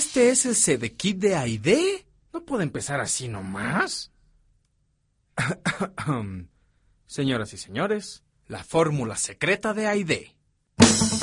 ¿Este es el CD-Kit de Aide? No puede empezar así nomás. Señoras y señores, la fórmula secreta de Aide.